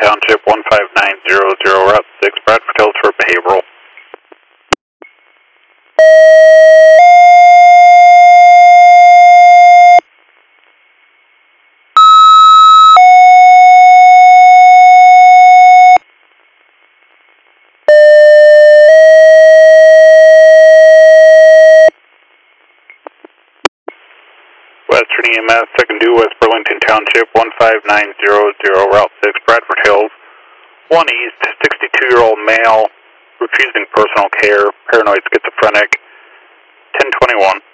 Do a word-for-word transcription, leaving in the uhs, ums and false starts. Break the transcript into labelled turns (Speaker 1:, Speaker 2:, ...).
Speaker 1: Township, one five nine zero zero, Route six, Bradford Hills for behavioral. Western E M S, second due, West Burlington Township, one five nine zero zero, Route six, Bradford Hills. one East, sixty-two-year-old male, refusing personal care, paranoid schizophrenic, ten twenty-one.